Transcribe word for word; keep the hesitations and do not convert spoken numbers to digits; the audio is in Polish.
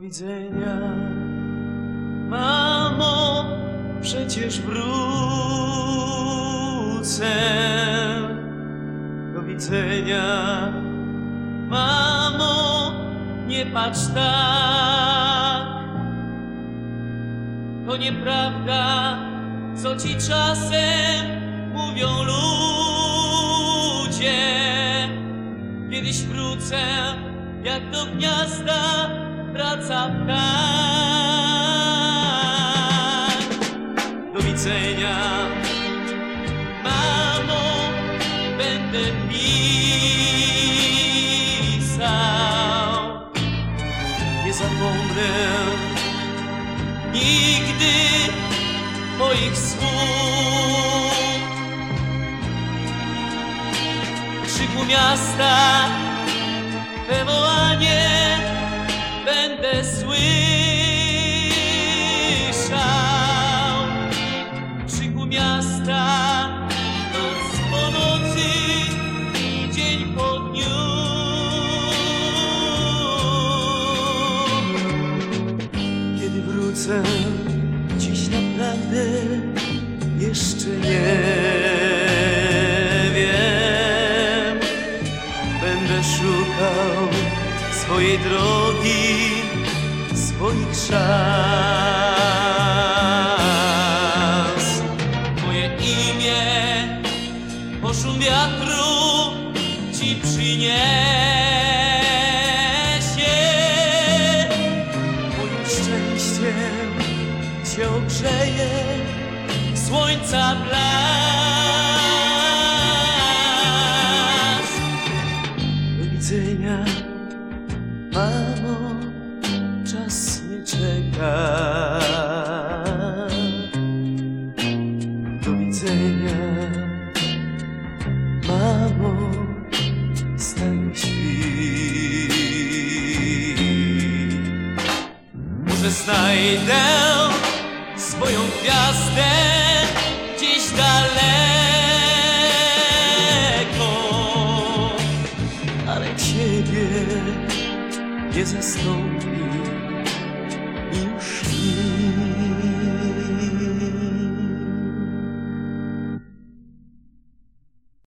widzenia. Mamo, przecież wrócę. Do widzenia. Mamo, nie patrz tak. To nieprawda, co ci czasem mówią ludzie. Kiedyś wrócę, jak do gniazda wraca ptak. Do widzenia, mamo, będę pisał. Nie zapomnę nigdy moich słów. Krzyku miasta, we wołanie będę słyszał. Krzyku miasta, noc po nocy, dzień po dniu. Kiedy wrócę, dziś naprawdę jeszcze nie wiem. Będę szukał swojej drogi, swoich szans. Moje imię po szum wiatru ci przyniesie. Moim szczęściem cię ogrzeje słońca blask. Do widzenia, mamo, czas nie czeka. Do widzenia, mamo, stań śpi. Może znajdę swoją gwiazdę gdzieś daleko, ale ciebie nie zastąpi.